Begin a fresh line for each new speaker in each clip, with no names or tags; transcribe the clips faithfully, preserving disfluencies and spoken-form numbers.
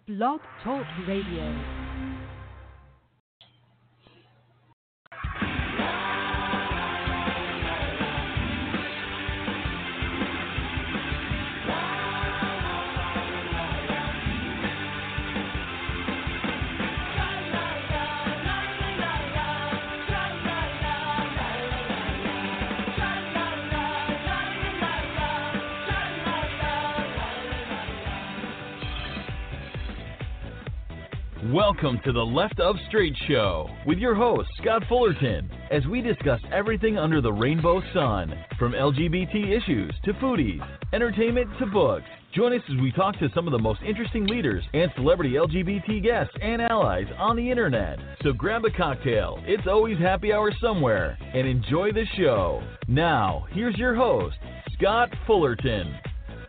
Blog Talk Radio.
Welcome to the Left of Straight Show with your host, Scott Fullerton, as we discuss everything under the rainbow sun, from L G B T issues to foodies, entertainment to books. Join us as we talk to some of the most interesting leaders and celebrity L G B T guests and allies on the internet. So grab a cocktail, it's always happy hour somewhere, and enjoy the show. Now, here's your host, Scott Fullerton.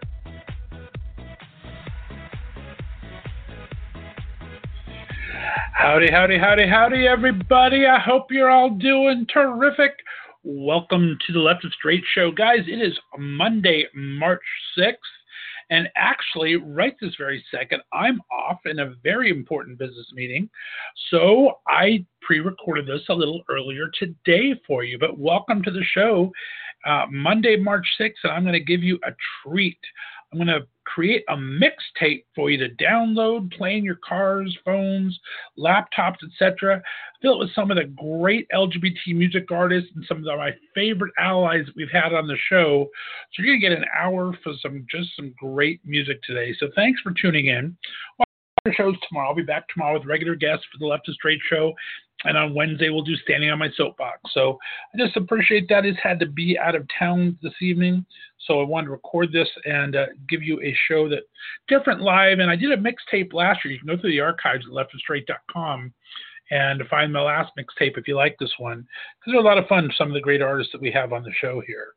Howdy, howdy, howdy, howdy, everybody. I hope you're all doing terrific. Welcome to the Left of Straight Show. Guys, it is Monday, March sixth, and actually, right this very second, I'm off in a very important business meeting, so I pre-recorded this a little earlier today for you, but welcome to the show. Uh, Monday, March sixth, and I'm going to give you a treat. I'm going to create a mixtape for you to download, play in your cars, phones, laptops, et cetera. Fill it with some of the great L G B T music artists and some of my favorite allies that we've had on the show. So you're going to get an hour for some just some great music today. So thanks for tuning in. Well, our shows tomorrow. I'll be back tomorrow with regular guests for the Left of Straight Show. And on Wednesday, we'll do Standing on My Soapbox. So I just appreciate that. It's had to be out of town this evening. So I wanted to record this and uh, give you a show that different live. And I did a mixtape last year. You can go through the archives at left of straight dot com and find my last mixtape if you like this one. Because they're a lot of fun, some of the great artists that we have on the show here.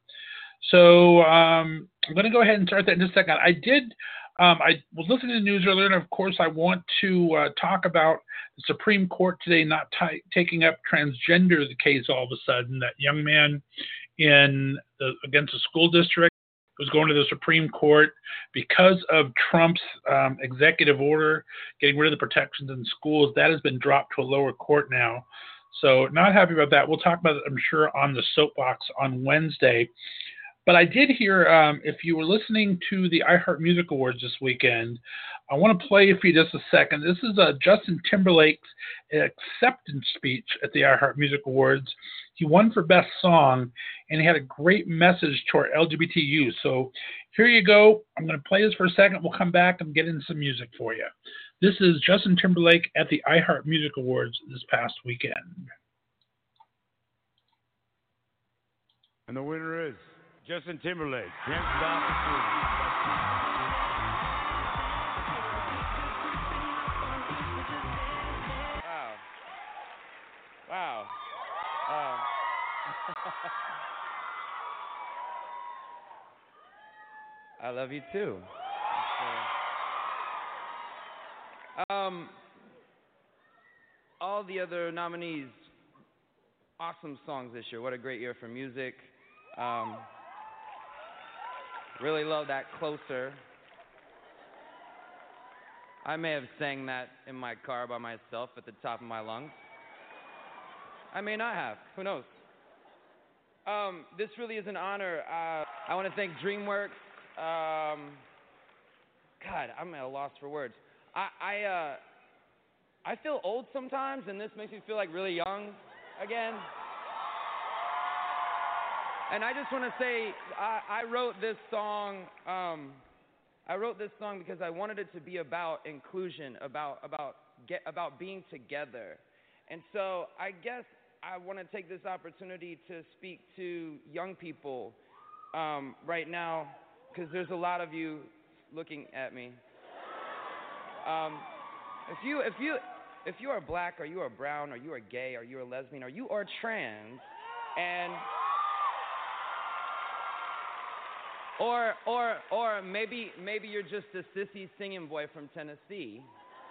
So um, I'm going to go ahead and start that in just a second. I did... Um, I was listening to the news earlier, and of course, I want to uh, talk about the Supreme Court today not t- taking up transgender the case all of a sudden. That young man in the, against a school district was going to the Supreme Court because of Trump's um, executive order getting rid of the protections in schools. That has been dropped to a lower court now. So not happy about that. We'll talk about it, I'm sure, on the soapbox on Wednesday. But I did hear, um, if you were listening to the iHeart Music Awards this weekend, I want to play for you just a second. This is uh, Justin Timberlake's acceptance speech at the iHeart Music Awards. He won for Best Song, and he had a great message to our L G B T youth. So here you go. I'm going to play this for a second. We'll come back and get into some music for you. This is Justin Timberlake at the iHeart Music Awards this past weekend.
And the winner is Justin Timberlake, Can't Stop the Feeling. Wow. Wow. Uh, I love you too. Um, all the other nominees, awesome songs this year. What a great year for music. Um, Really love that Closer. I may have sang that in my car by myself at the top of my lungs. I may not have. Who knows? Um, this really is an honor. Uh, I want to thank DreamWorks. Um, God, I'm at a loss for words. I I, uh, I feel old sometimes, and this makes me feel like really young again. And I just want to say, I, I wrote this song. Um, I wrote this song because I wanted it to be about inclusion, about about get about being together. And so I guess I want to take this opportunity to speak to young people um, right now, because there's a lot of you looking at me. Um, if you if you if you are black, or you are brown, or you are gay, or you are lesbian, or you are trans, and Or, or, or maybe, maybe you're just a sissy singing boy from Tennessee.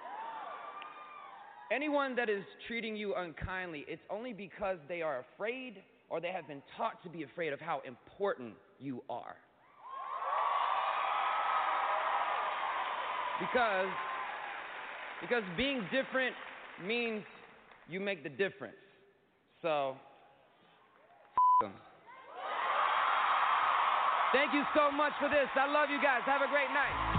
Anyone that is treating you unkindly, it's only because they are afraid, or they have been taught to be afraid of how important you are. Because Because being different means you make the difference. So, f- them. Thank you so much for this. I love you guys. Have a great night.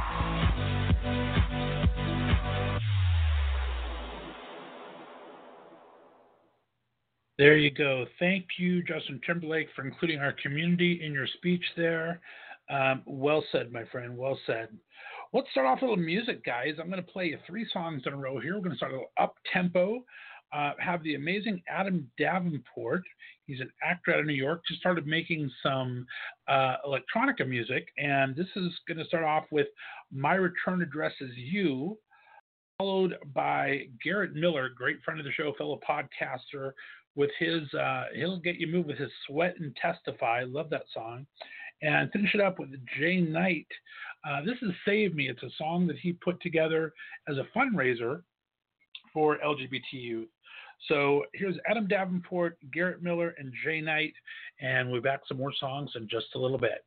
There you go. Thank you, Justin Timberlake, for including our community in your speech there. Um, well said, my friend. Well said. Let's start off with a little music, guys. I'm going to play you three songs in a row here. We're going to start a little up-tempo. Uh, have the amazing Adam Davenport. He's an actor out of New York. Just started making some uh, electronica music. And this is going to start off with My Return Address Is You, followed by Garrett Miller, great friend of the show, fellow podcaster, with his, uh, he'll get you moved with his Sweat and Testify. Love that song. And finish it up with Jay Knight. Uh, this is Save Me. It's a song that he put together as a fundraiser for L G B T youth. So here's Adam Davenport, Garrett Miller, and Jay Knight. And we'll be back some more songs in just a little bit.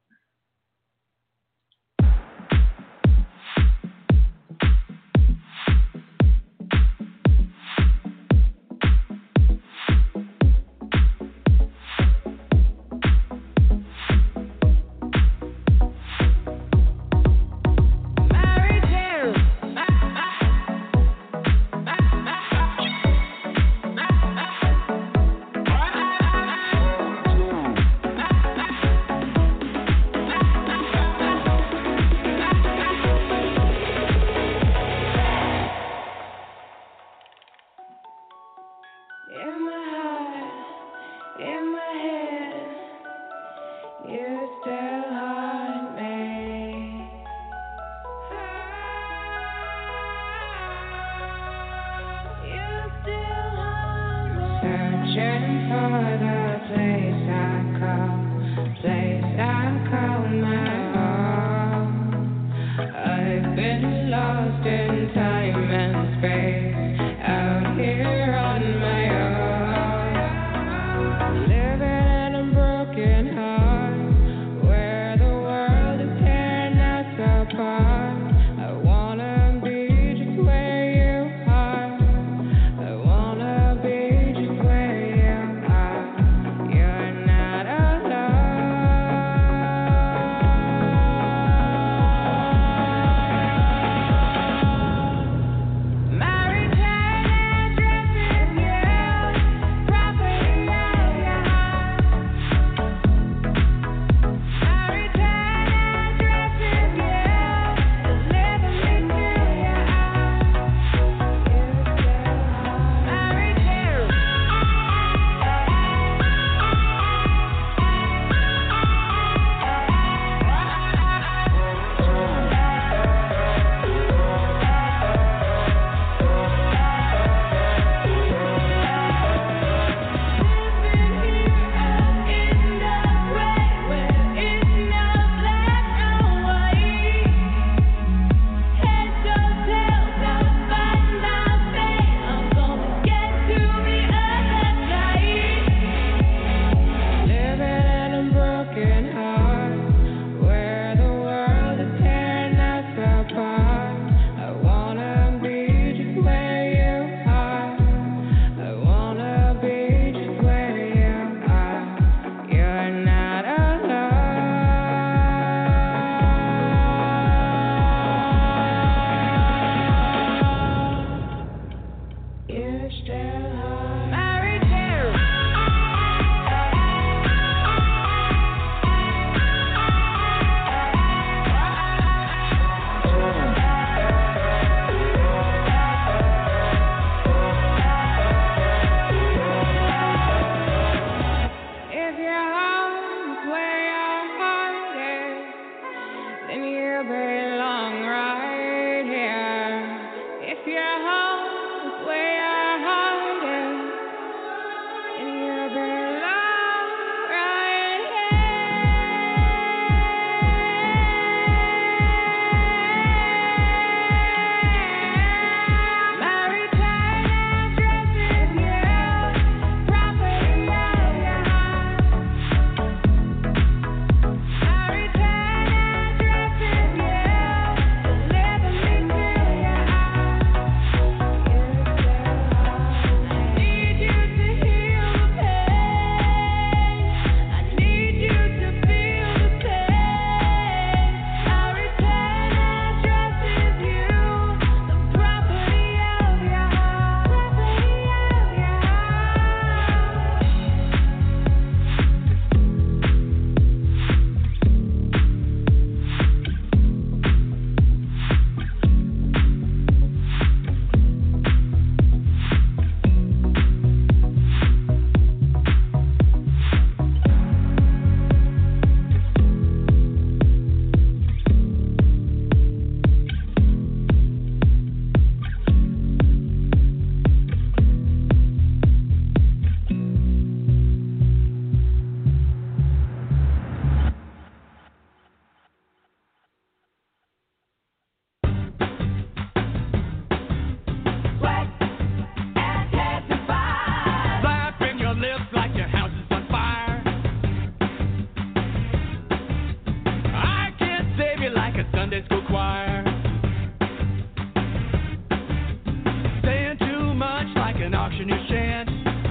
auction your chance.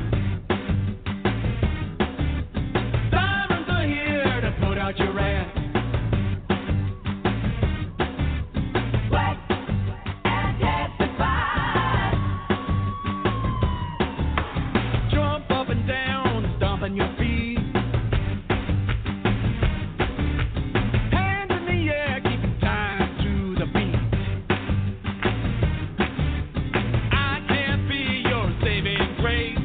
Sirens are here to put out your rant. Sweat and testify. Jump up and down, stomping your feet. Hands in the air, keeping time to the beat. I can't be your saving grace.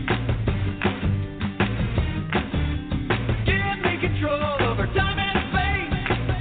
Give me control over time and space.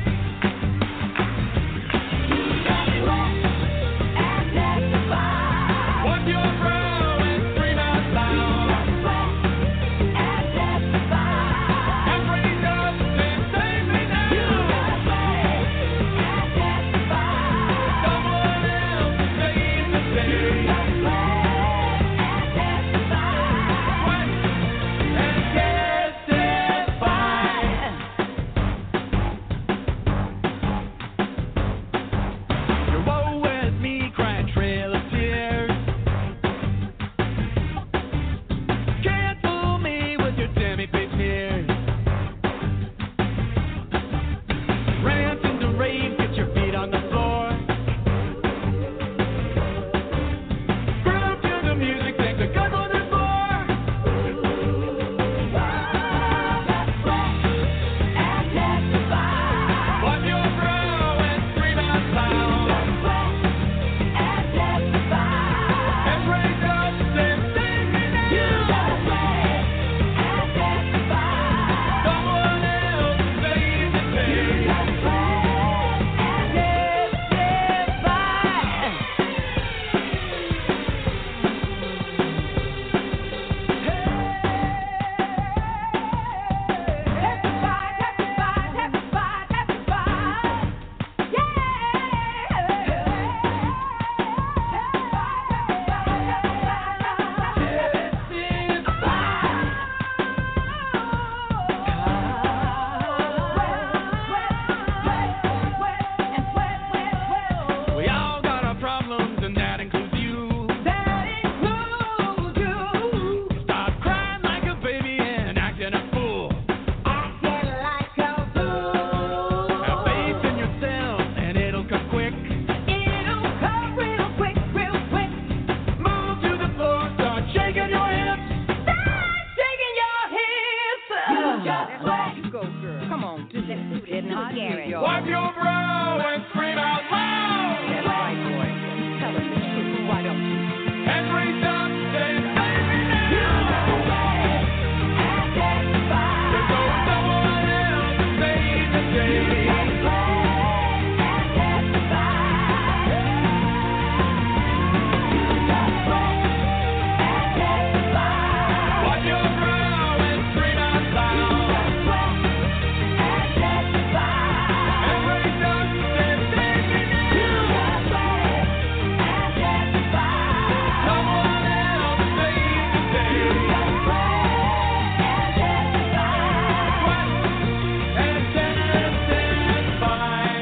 You got me wet and testify. Wipe your brow and scream out loud. You got me wet and testify. And raise up and save me now. You got me wet and testify. Someone else saves the day. You got me wet and testify. Sweat and testify. Your woe with me, crying trail of tears. Can't fool me with your demi-pig sneers. Rant into rave, get your feet on the floor. Groove to the music, thank the God for this more. And testify. Wipe your brow and scream out loud. And testify. And raise up and sing me now. You got sweat and testify. Someone else saves the day. You got sweat and We all got our problems, and that includes you. That includes you. Stop crying like a baby and acting a fool. Acting like a fool. Have faith in yourself, and it'll come quick. It'll come real quick, real quick. Move to the floor, start shaking your hips. Start shaking your hips. You got sweat.
You go, girl. Come on, do that. Do it. No, Gary.
Wipe your brow and scream out loud.
That's right, boy. Tell us the truth. Why don't you?
And raise up and save me now.
You got sweat and testify.
There's always someone else to save the day.
You got sweat and testify. You got sweat and testify.
Wipe your brow and scream out loud.
You got sweat and testify.
And raise up and save me now.
You got sweat and testify.
Someone else to save the day.
You got sweat and testify.
And testify.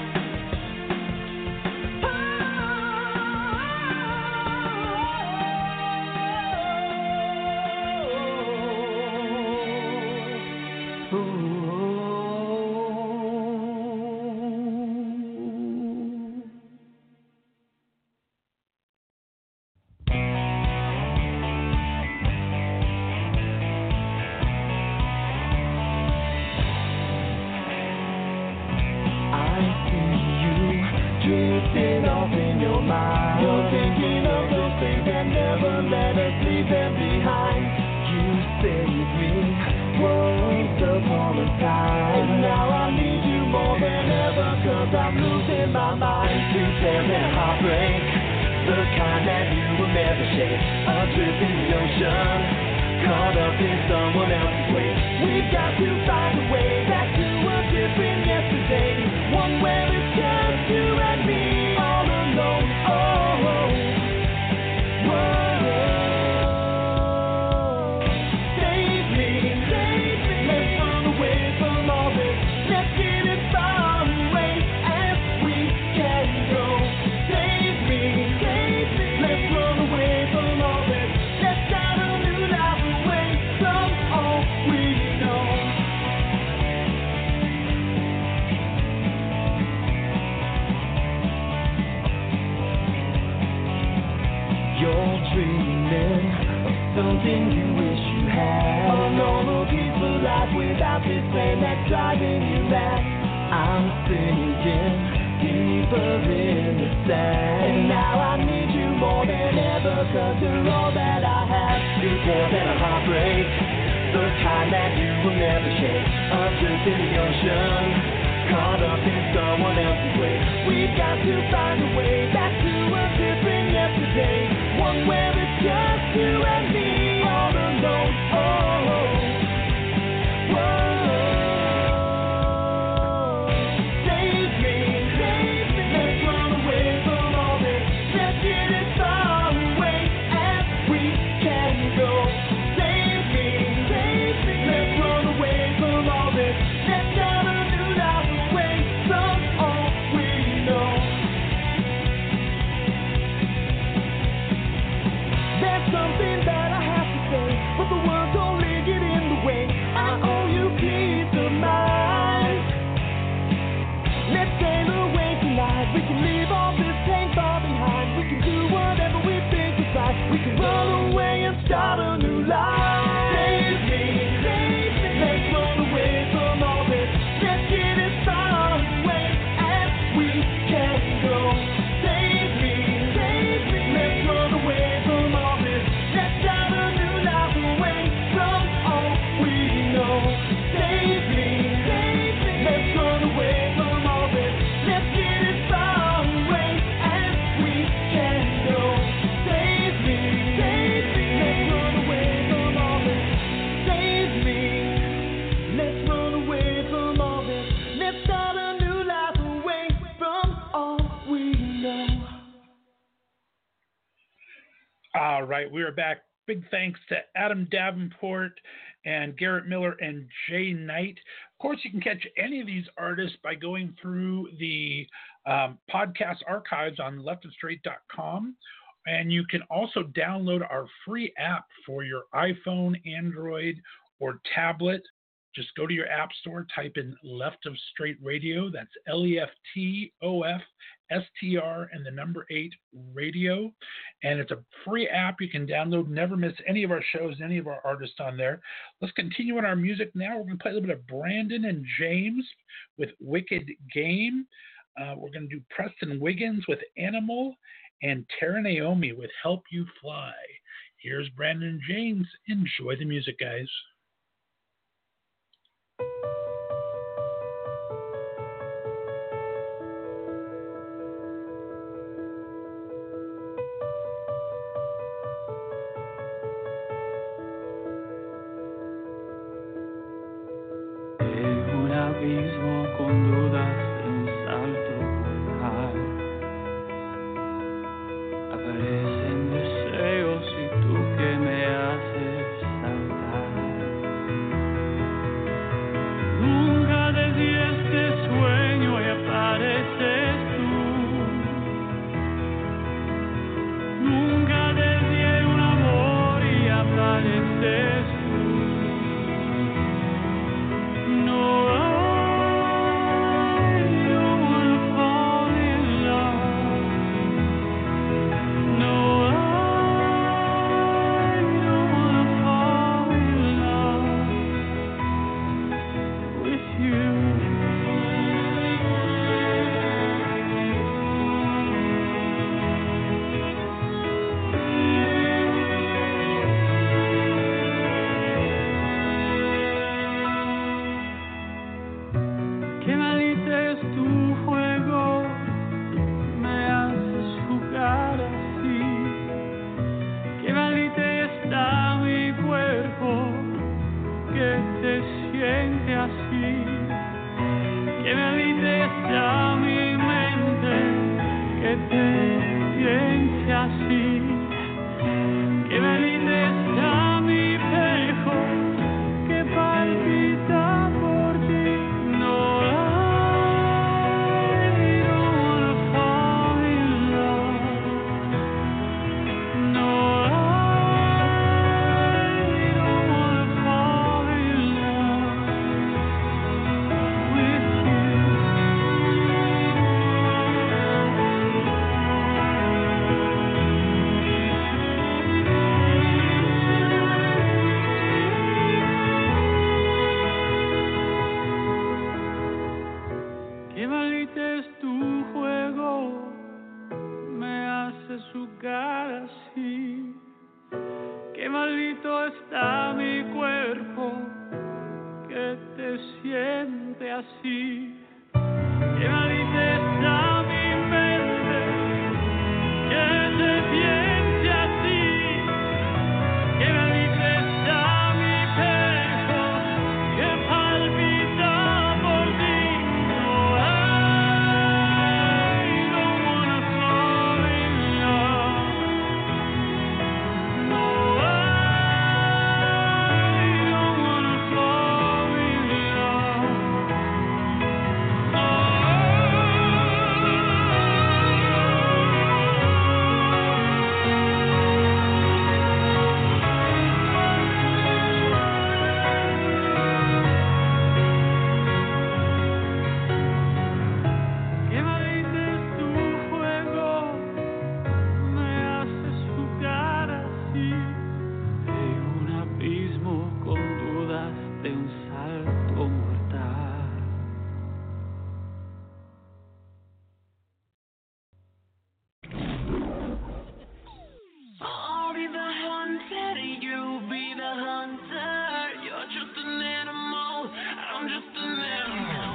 I see you drifting off in your mind. You're thinking of those things that never let us leave them behind. You saved me once upon a time, and now I need you more than ever, cause I'm losing my mind. Preparing heartbreak, the kind that you will never shake. Adrift in the ocean, caught up in someone else's way. We've got to find a way back to a different yesterday, one where it's just you and me, all alone. Oh, oh. Whoa. Save me, save me. Let's run away from all this. Let's get as far away as we can go. Save me, save me. Let's run away from all this. Let's dreaming of something you wish you had. A normal, peaceful life without this pain that's driving you mad. I'm sinking deeper in the sand, and now I need you more than ever, cause you're all that I have. You're more than a heartbreak, the kind that you will never shake. Adrift in the ocean, caught up in someone else's way. We've got to find a way back to a different yesterday, one where it's just you and me all alone. Oh, whoa. Save me, save me. Let's run away from all this. Let's get as far away as we can go. Save me, save me. Let's run away from all this. Let's start a new life away from all we know. There's something that I have to say, but the words only get in the way. I owe you peace of mind. Let's sail away tonight. We can leave all this pain far behind. We can do whatever we think is right. We can run away and start a new life. Save me, save me. Let's run away from all this. Let's get as far away as we can go. Save me, save me. Let's run away from all this. Let's start a new life away from all we know. Save me, save me. Let's run away from all this. Let's get as far away as we can go. Save me, save me. Let's run away from all this. Save me. Let's run away from all this. Let's start a new life away from all we know.
All right, we are back. Big thanks to Adam Davenport and Garrett Miller and Jay Knight. Of course, you can catch any of these artists by going through the um, podcast archives on left of straight dot com. And you can also download our free app for your iPhone, Android, or tablet. Just go to your app store, type in Left of Straight Radio. That's L E F T O F S T R and the number eight radio. And it's a free app you can download. Never miss any of our shows, any of our artists on there. Let's continue on our music now. We're going to play a little bit of Brandon and James with Wicked Game. Uh, we're going to do Preston Wiggins with Animal and Tara Naomi with Help You Fly. Here's Brandon and James. Enjoy the music, guys.
Es un abismo con dudas de un salto al aparecen deseos y tú que me haces saltar. Nunca desde este sueño y apareces tú. Nunca desde un amor y apareces tú. No, I don't wanna fall in love. No, I don't wanna fall in love with you. Qué malito es tu juego, me haces jugar así. Qué malito está mi cuerpo, que te siente así. Qué malito está mi mente, que te siente así. Qué malito está mi pecho, que palpita por ti. No, I don't wanna fall in love. No, I don't wanna fall in love with you. jugar así. Qué maldito está mi cuerpo que te siente así. Qué maldita está mi mente que te piense así. Qué maldita está mi pecho que palpita por ti. No, I don't wanna fall in love. No, I don't wanna fall in love. Qué maldito es tu juego, me haces jugar así. De un abismo con dudas de un salto mortal. I'll be the hunted, you be the hunter. You're just an animal, I'm just an animal.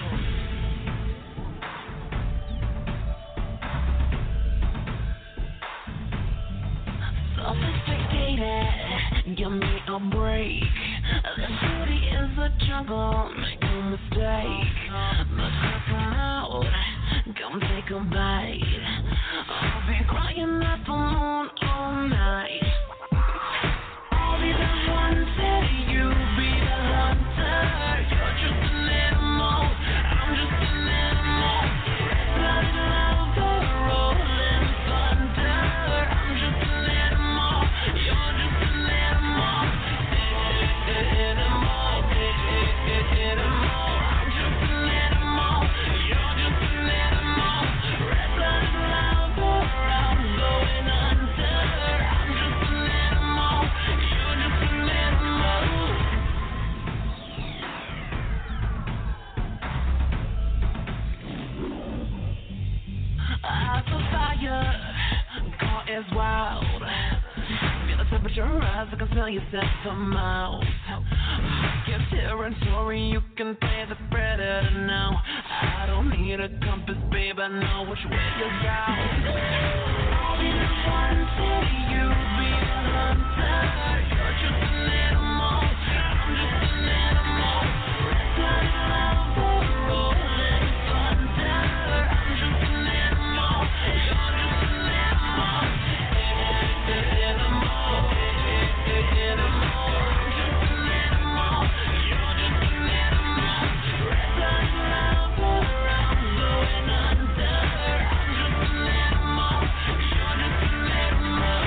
Sophisticated, give me a break. This beauty is a jungle, make no mistake. But step out, come take a bite. I'll be crying at the moon all night. I'll be the hunted, you be the hunter. You're just an animal, I'm just an animal. Red-blooded lava, rolling thunder. I'm just an animal, you're just an animal. Animal, animal. I'm just an animal, you're just an animal. Red-blooded lava, I'm going under. I'm just an animal, you're just an animal. Eyes of fire, car is wild. Feel the temperature rise, I can smell you set the mouth. Your territory, you can play the predator now. I don't need a compass, babe, I know which way you're bound. I'll be the hunter, you be the hunter. You're just an animal, I'm just an animal. Red-blooded lava, rolling thunder. I'm just an animal, you're just an animal. Animal, animal. I'm just an animal, you're just an animal. Red-blooded lava, I'm going under. I'm just an animal, you're just an animal.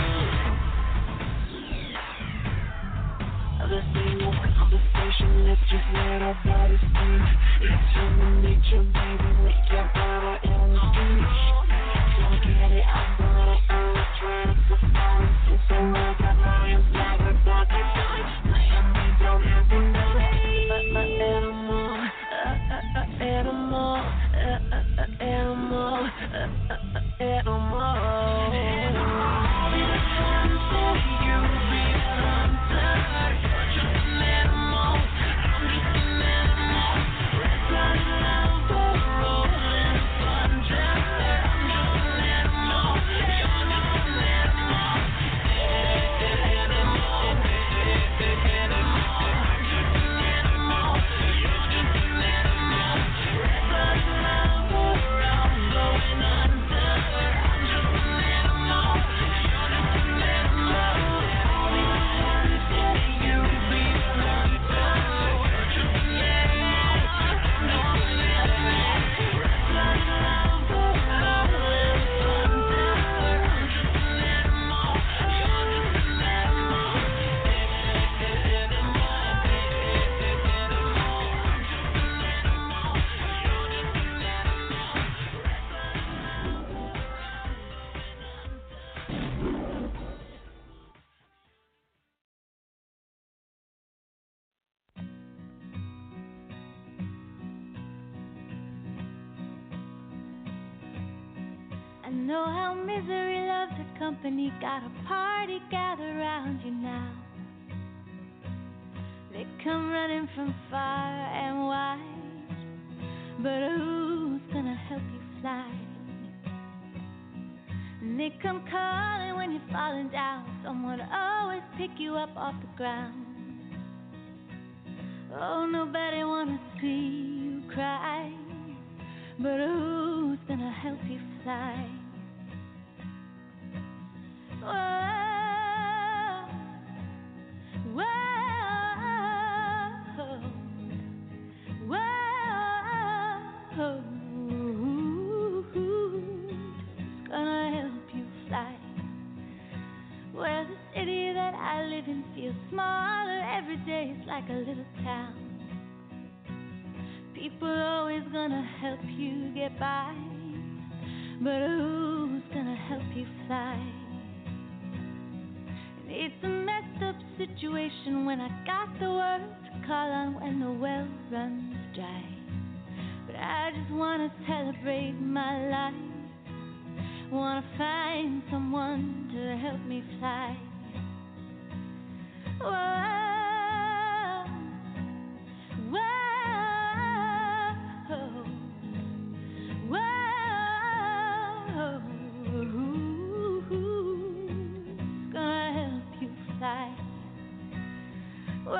This ain't no conversation, let's just let our bodies speak. It's human nature, baby, we can battle in the streets. Don't get it, I'm gonna earn the trend. So far, it's so like a lion's like a dog, a dog. Laying me down every night. Uh, uh, animal, uh, uh, uh, animal, uh, uh, uh, animal, uh, uh, uh, animal. I'll be the hunter, you be the hunter. You're just an animal, I'm just an animal. Red-blooded lava, rolling thunder. I'm just an animal, you're just an animal. Animal, animal. I'm just an animal, you're just an animal. Red-blooded lava, I'm going under. I'm just an animal, you're just an animal. I'll be the hunter, you be the hunter. You're just an animal, I'm just an animal. Red-blooded lava, rolling thunder. I'm just an animal, you're just an animal. Animal, animal. I'm just an animal, you're just an
I know how misery loves to
company, got a party gathered around you now. They come running from far and wide, but who's gonna help you fly? And they come calling when you're falling down, someone to always pick you up off the ground. Oh, nobody wanna see you cry, but who's gonna help you fly? Whoa, whoa, whoa, who's gonna help you fly? Well, the city that I live in feels smaller every day, it's like a little town. People always gonna help you get by, but who's gonna help you fly? And it's a messed up situation when I got the word to call on when the well runs dry. But I just wanna celebrate my life, wanna find someone to help me fly. Whoa, whoa, whoa, who's gonna help you fly? Whoa,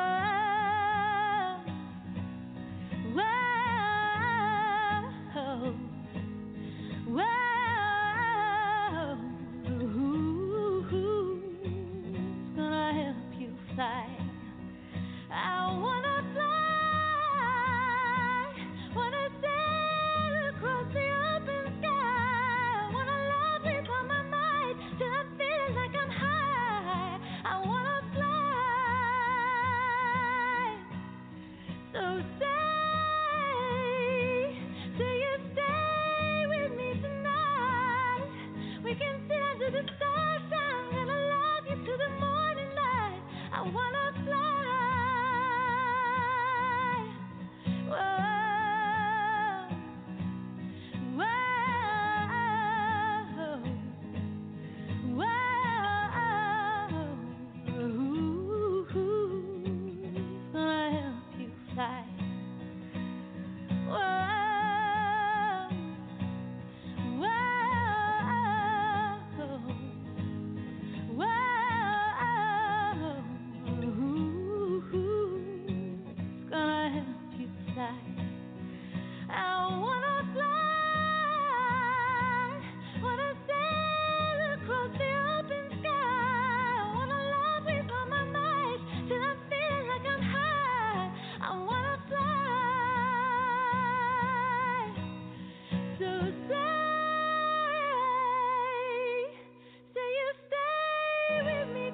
whoa, whoa. Fly. I wanna fly, wanna sail across the open sky, wanna love with all my might till I'm feeling like I'm high. I wanna fly, so stay, till you stay with me tonight. We can sit under the stars, I'm gonna love you to the morning light. I wanna fly. Whoa, whoa, whoa. Who's gonna help you fly? Whoa, whoa, whoa. I wanna fly, wanna sail across the open sky, wanna love with all my might till I'm feeling like I'm high. I wanna fly, so stay, say you stay with me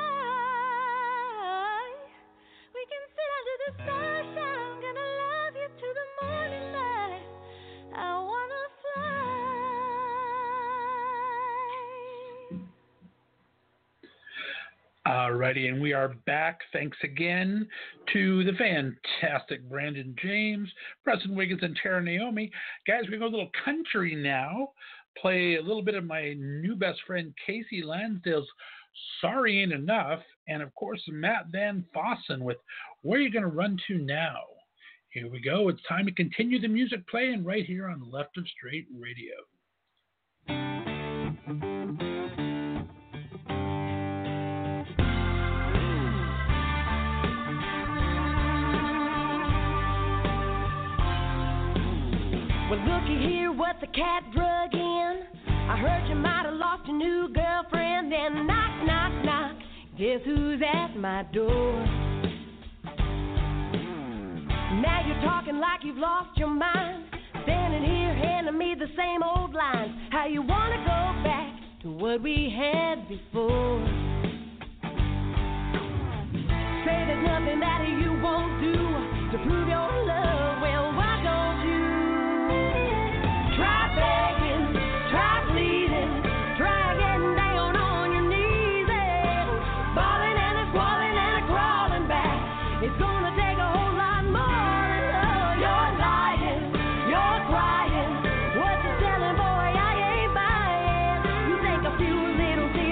tonight. We can sit under the stars, I'm gonna love you to the morning light. I wanna fly.
Alrighty, and we are back. Thanks again to the fantastic Brandon James, Preston Wiggins, and Tara Naomi. Guys, we're going to go a little country now. Play a little bit of my new best friend Casey Lansdale's Sorry Ain't Enough, and of course Matt Van Fossen with Where You Gonna Run To Now. Here we go. It's time to continue the music playing right here on the Left of Straight Radio.
Well, looky here, what the cat drug in. I heard you might have lost your new girlfriend. Then knock, knock, knock. Guess who's at my door? Now you're talking like you've lost your mind. Standing here handing me the same old lines. How you wanna go back to what we had before? Say there's nothing that you won't do to prove your love. Well, why don't you try begging, try pleading, try getting down on your knees and bawling and a squalling and a crawling back. It's gonna take a whole lot more than love. You're lying, you're crying. What you're selling, boy, I ain't buying. You think a few little things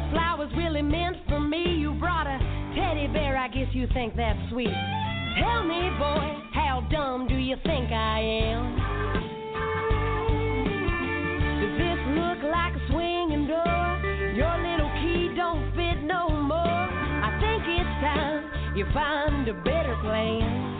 flowers really meant for me. You brought a teddy bear, I guess you think that's sweet. Tell me, boy, how dumb do you think I am? Does this look like a swinging door? Your little key don't fit no more. I think it's time you find a better plan.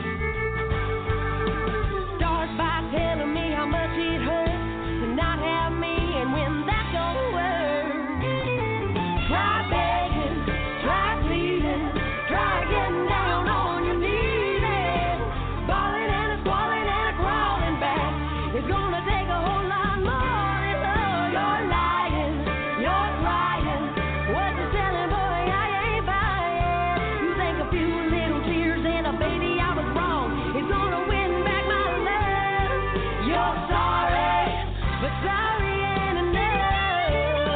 Start by telling me how much it hurts to not have me, and when that don't work, try begging, try pleading, try getting down on your knees and bawling and a squalling and a crawling back. It's gonna take a whole lot more than love. You're lying, you're crying. What you selling, boy? I ain't buying. You think a few little tears and a baby I was wrong is gonna win back my love. You're sorry, but sorry ain't enough.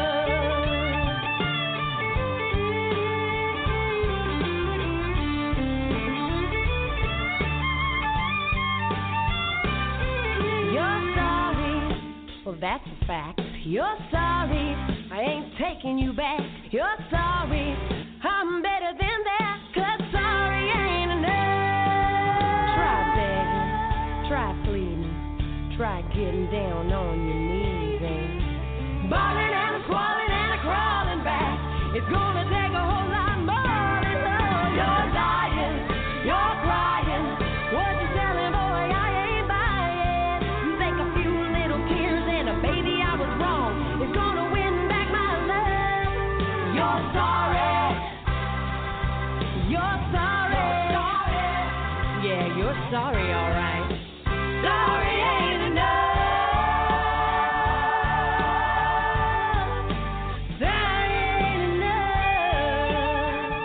You're sorry, well that's a fact. You're sorry, I ain't taking you back. You're sorry, I'm better than that, 'cause sorry ain't enough. Try begging, try pleading, try getting down on your knees and bawling and a squalling and a crawling back. It's gonna take a whole lot more than love. You're lying, you're crying. What you selling, boy? I ain't buying. You think a few little tears and a baby I was wrong is gonna win back my love. You're sorry, you're sorry. Yeah, you're sorry, all right. Sorry ain't enough. Sorry ain't enough.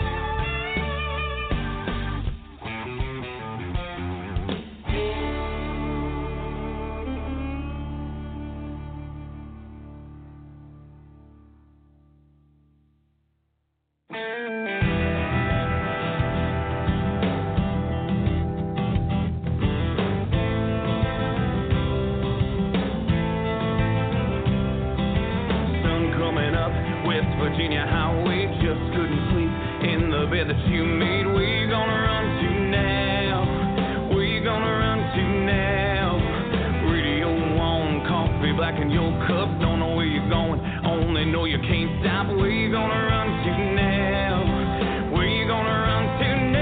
Sun coming up, West Virginia highway. Just couldn't sleep in the bed that you made. Where you gonna run to now? Where you gonna run to now? Radio on, coffee black in your cup. Don't know where you're going, only know you can't stop. Where you gonna run to now? Where you gonna run to now?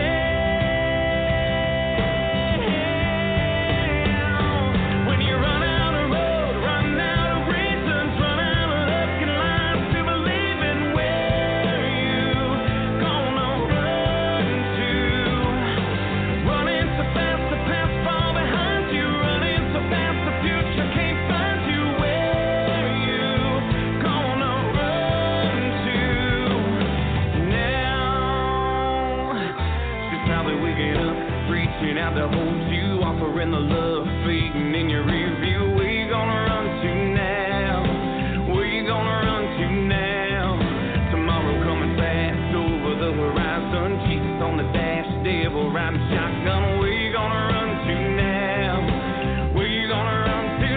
When you run out of road, run out of reasons, run out of luck and lines to believe in, where you gonna run to? Running so fast, the past fall behind you. Running so fast, the future can't find you. Where you gonna run to now? She's probably waking up, reaching out to hold you, offering the love, fading in your rear view. Where you gonna run to now? Where you gonna run to now? Tomorrow coming fast over the horizon. Jesus on the dash, devil riding shotgun. Where you gonna run to now? Where you gonna run to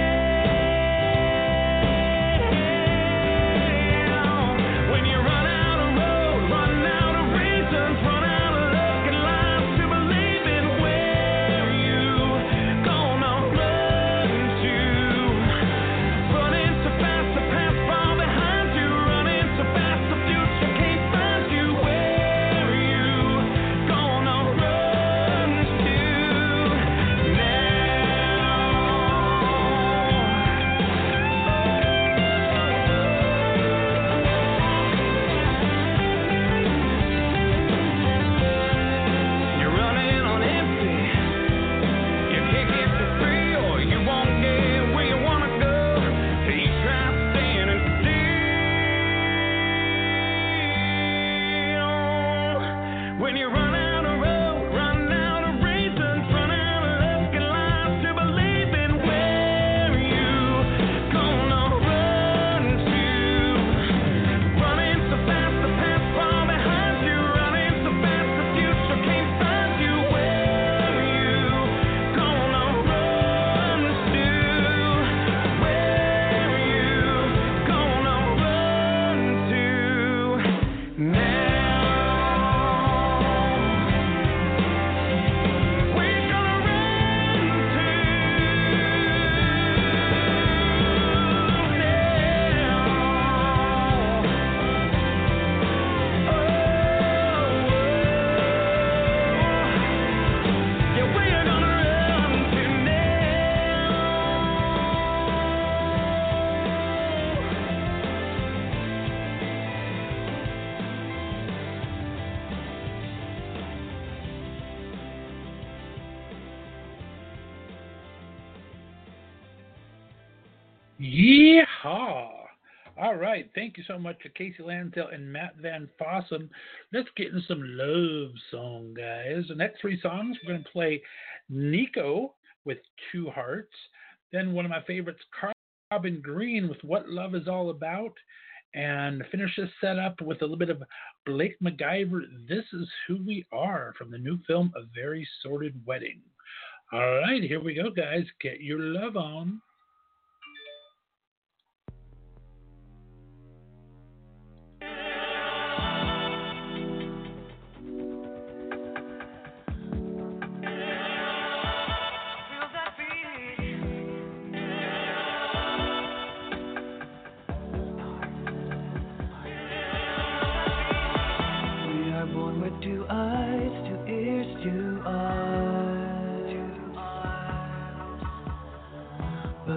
now? When you run out of road, run out of reasons, run out of luck and lies to believe in, where you gonna run to? Running so fast, the past fall behind you. Running so fast, the future can't find you. Where you gonna run to now? You're running on empty. You can't get you free, or you won't get where you wanna go till you try standing still. When you run out of road, run out of reasons, run out of luck and lies to believe in, where you gonna run to? Running so fast, the past fall behind you. Running so fast, the future can't find you. Where you gonna run to? Where you gonna run to?
Yeehaw! All right, thank you so much to Casey Lansdale and Matt Van Fossum. Let's get into some love song, guys. The next three songs, we're going to play Nico with Two Hearts, then one of my favorites, Carbon Green with What Love Is All About, and finish this set up with a little bit of Blake MacIver, This Is Who We Are, from the new film A Very Sordid Wedding. All right, here we go, guys. Get your love on.
Two eyes, two ears, two eyes.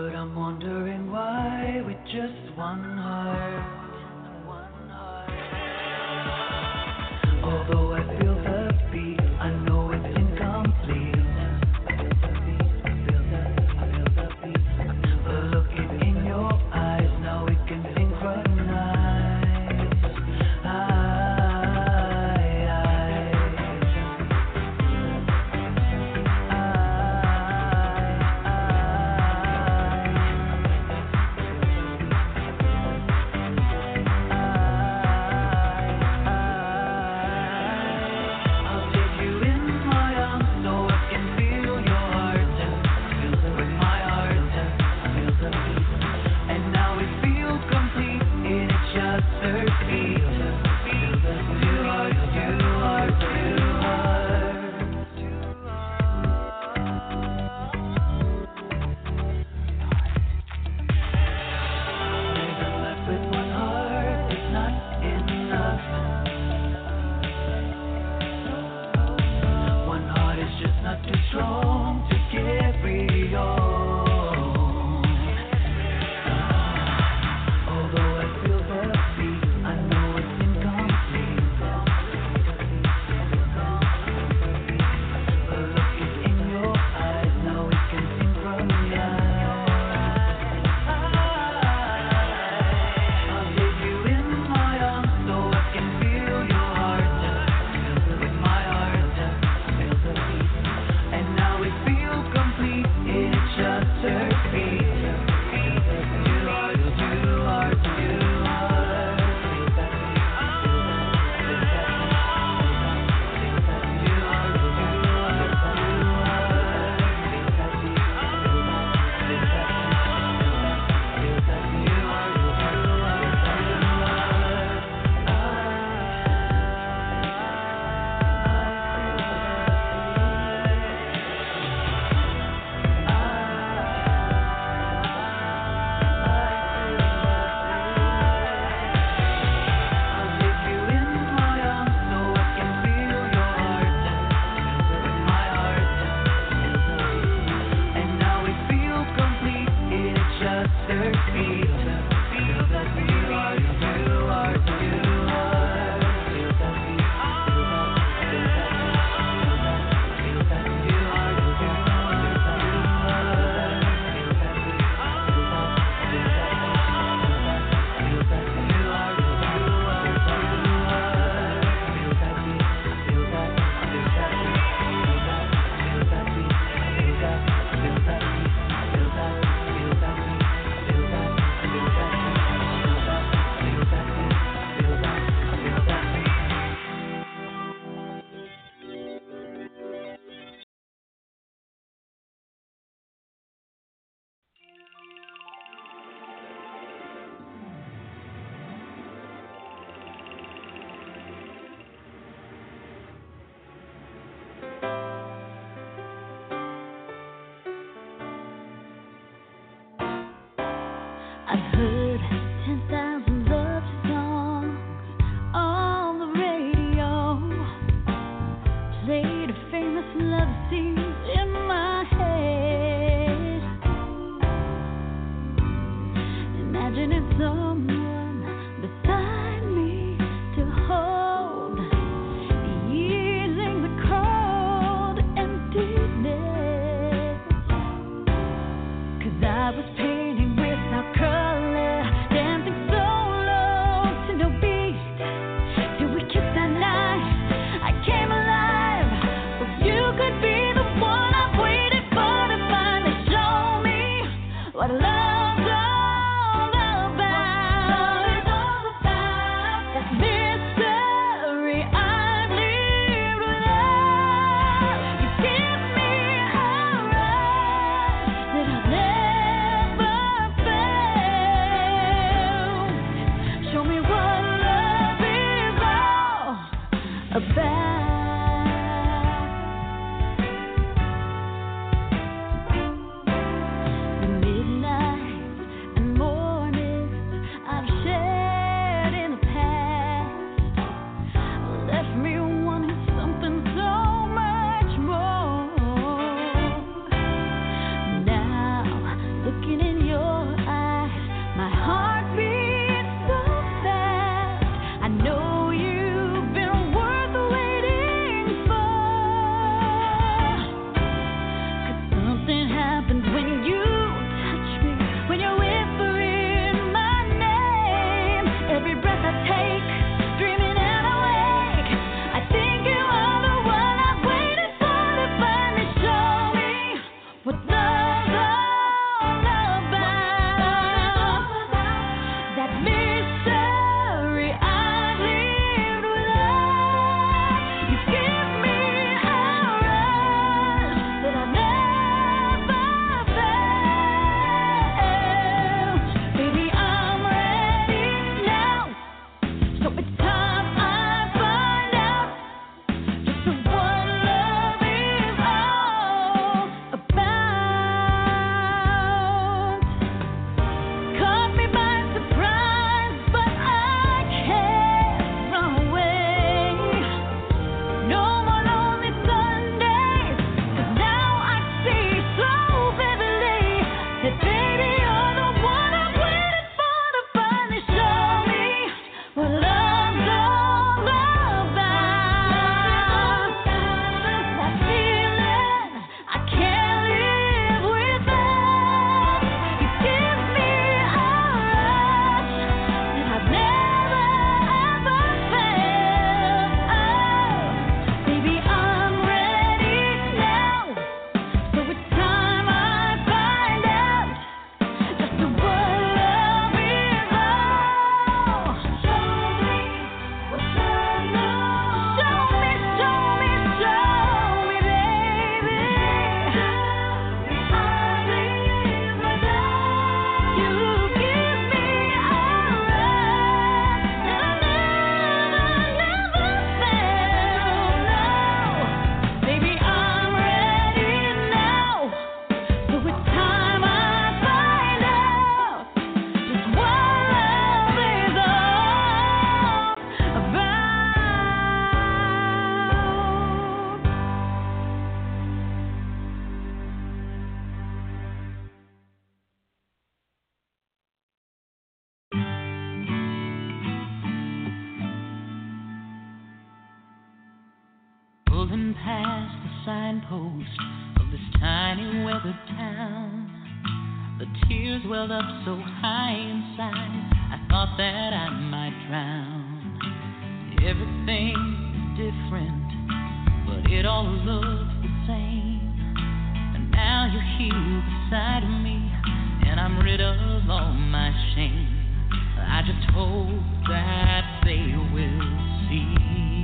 driving past the signpost of this tiny weathered town. The tears welled up so high inside, I thought that I might drown. Everything's different, but it all looks the same. And now you're here beside me, and I'm rid of all my shame. I just hope that they will see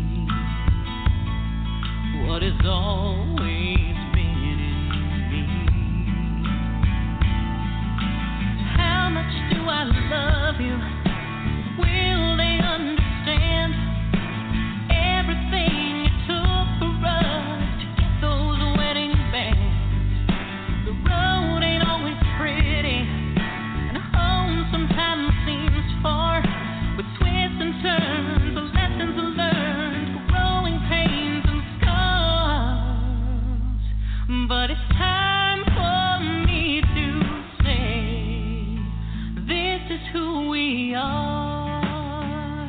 what has always been in me. How much do I love you? Will they understand everything it took for us to get those wedding bands? The road ain't always pretty, and home sometimes seems far, with twists and turns, the lessons learned, growing pains and scars. But it's time for me to say, this is who we are.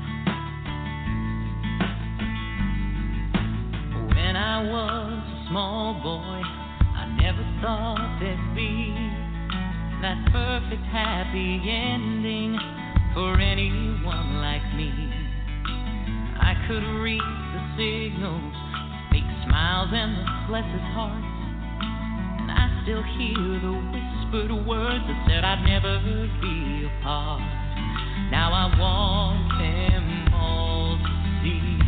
When I was a small boy, I never thought there'd be that perfect happy ending for anyone like me. I could read the signals, fake smiles and the blessed hearts, and I still hear the whispered words that said I'd never be apart. Now I want them all to see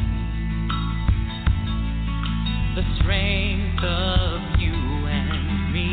the strength of you and me.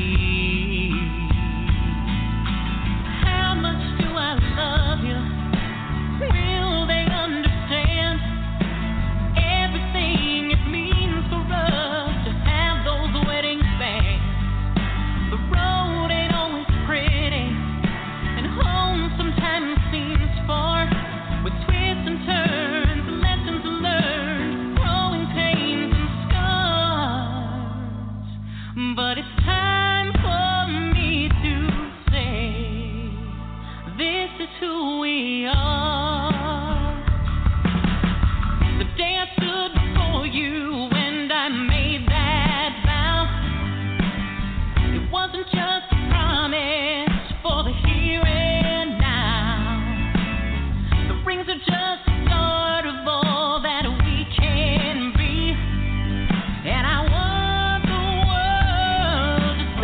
How much do I love you? Will they understand everything it means for us to have those wedding bands? The road ain't always pretty, and home sometimes seems far, with twists and turns, lessons learned, growing pains and scars. But it's time for me to say, this is who we are. The day I stood before you and I made that vow, it wasn't just a promise for the here and now. The rings are just the start of all that we can be, and I want the world to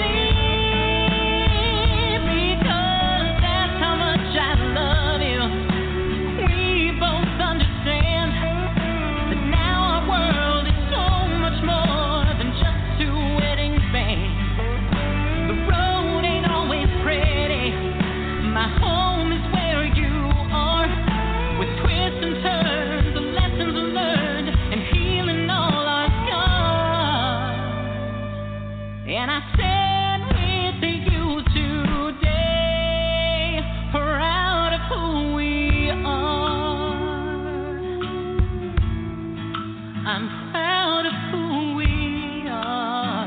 see, because that's how much I love you. We both understand that now our world is so much more than just two wedding bands. The road ain't always pretty, my home is where you are, with twists and turns, the lessons learned, and healing all our scars. And I stand with you today, proud of who we are. I'm proud of who we are.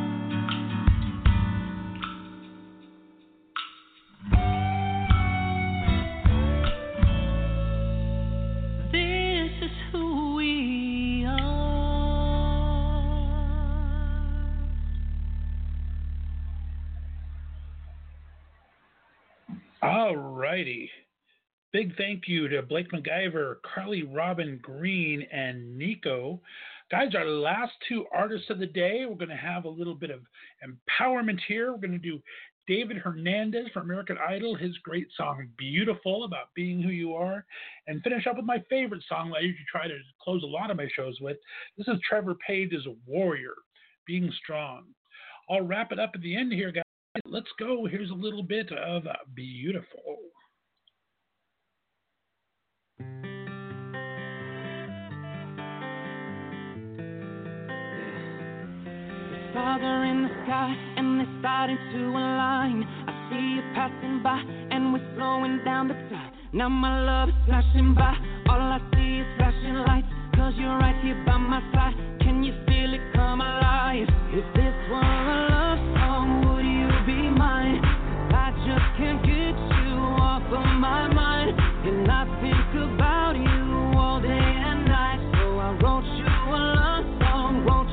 This is who we are.
All righty. Big thank you to Blake MacGyver, Carly Robin Green, and Nico. Guys, our last two artists of the day, we're going to have a little bit of empowerment here. We're going to do David Hernandez from American Idol, his great song Beautiful, about being who you are, and finish up with my favorite song that I usually try to close a lot of my shows with. This is Trevor Page's Warrior, Being Strong. I'll wrap it up at the end here, guys. Let's go. Here's a little bit of uh, Beautiful.
Father in the sky, and they're starting to align. I see you passing by, and we're slowing down the time. Now my love is flashing by, all I see is flashing lights, cause you're right here by my side. Can you feel it come alive? If this were a love song, would you be mine? 'Cause I just can't get you off of my mind, and I think about you all day and night. So I wrote you a love song, wrote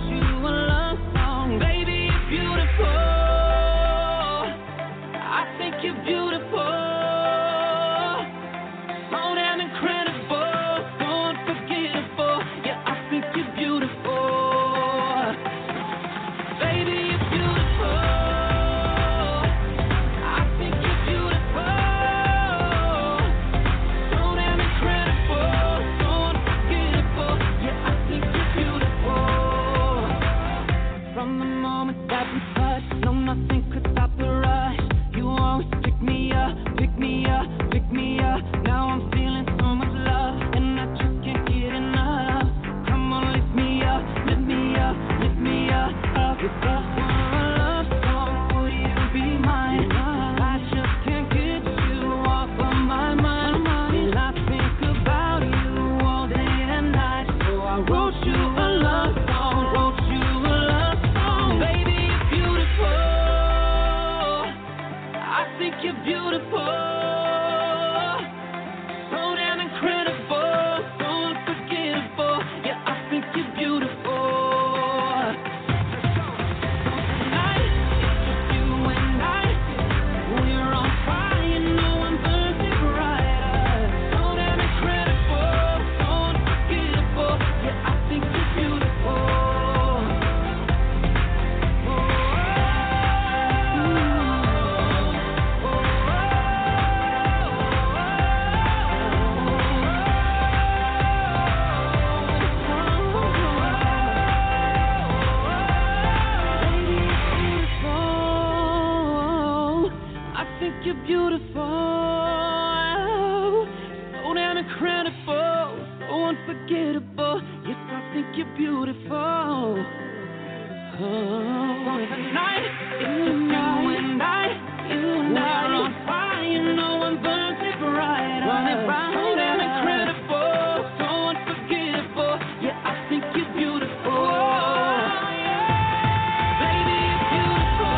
unforgettable. Yes, I think you're beautiful. Oh, tonight it's just you and I. You and I are on fire. No one burns it brighter. So damn incredible, so unforgettable. Yeah, I think you're beautiful. Oh, yeah. Baby, you're beautiful.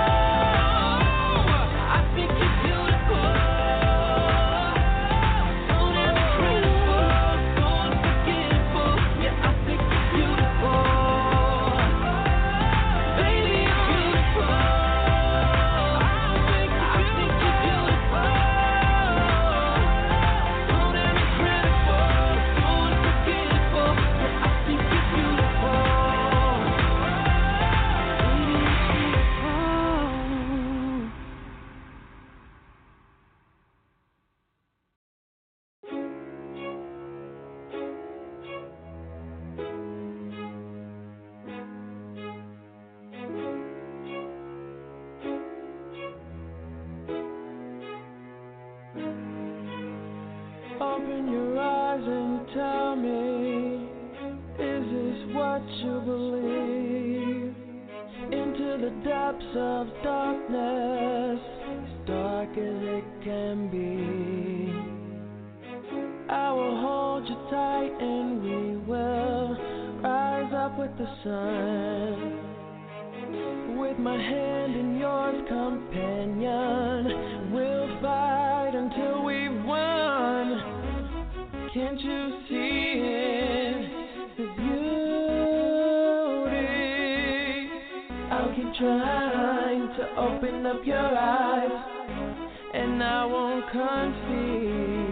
I think you're beautiful. So damn incredible, so unforgettable. Yeah, I think you're beautiful. Baby, you're beautiful. I think, I think you're beautiful. So damn incredible, so unforgettable. Yeah, I think you're beautiful. Baby, you're beautiful.
Open your eyes and tell me, is this what you believe? Into the depths of darkness, as dark as it can be. I will hold you tight and we will rise up with the sun. With my hand in yours, companion, we'll fight until we've won. Can't you see it? The beauty. I'll keep trying to open up your eyes, and I won't concede.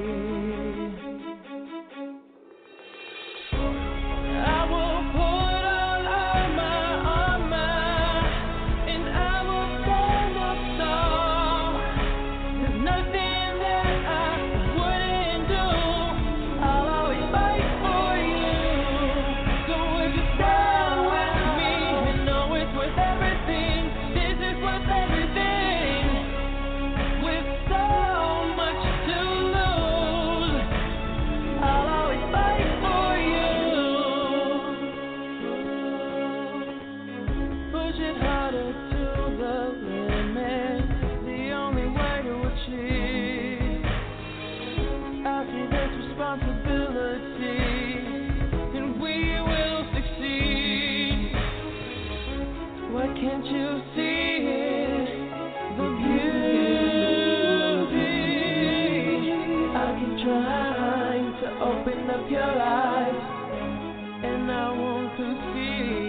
I will put on all my armor, and I will stand up tall. There's nothing that I wouldn't do. I'll always fight for you. So if you stand with me and know it's worth everything, this is worth everything. With so much to lose, I'll always fight for you. Push it harder to the limit, the only way to achieve. I see this responsibility, and we will succeed. Why can't you see it? The beauty. I keep trying to open up your eyes, and I won't concede.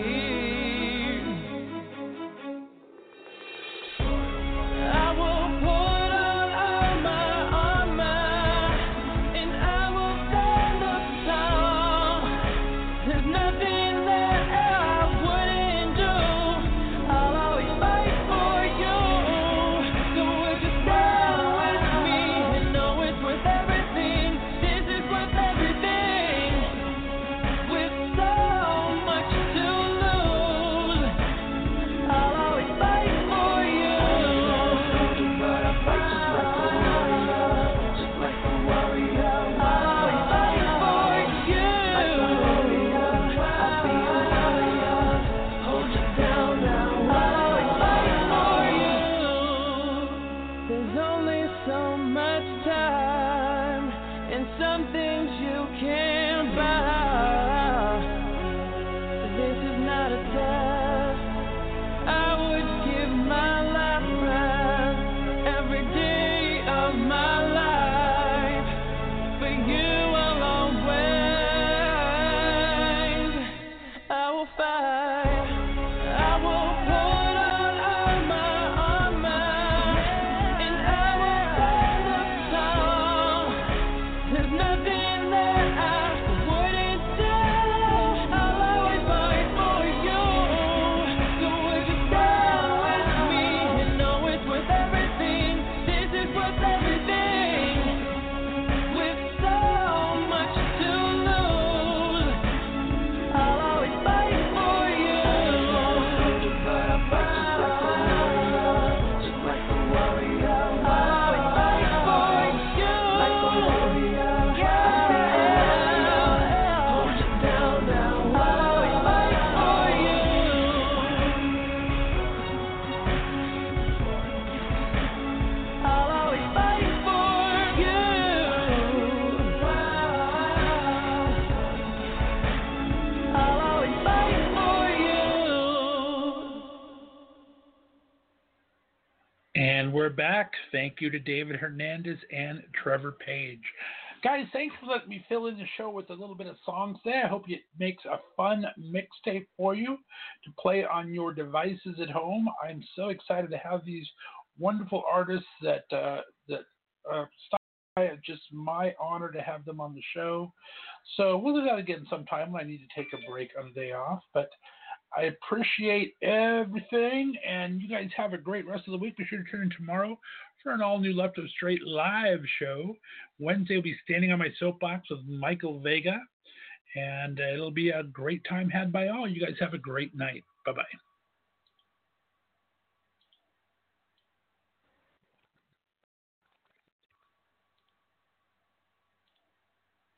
I will put on all my armor, and I will stand up tall. There's nothing that I wouldn't do. I'll always fight for you. So if you stand with me and know it's worth everything, this is worth everything. With so much to
And we're back. Thank you to David Hernandez and Trevor Page. Guys, thanks for letting me fill in the show with a little bit of songs there. I hope it makes a fun mixtape for you to play on your devices at home. I'm so excited to have these wonderful artists that uh, that uh, stop by. It's just my honor to have them on the show. So we'll do that again sometime when I need to take a break on a day off. But I appreciate everything, and you guys have a great rest of the week. Be sure to tune in tomorrow for an all-new Left of Straight live show. Wednesday, will be Standing on My Soapbox with Michael Vega, and uh, it'll be a great time had by all. You guys have a great night. Bye-bye.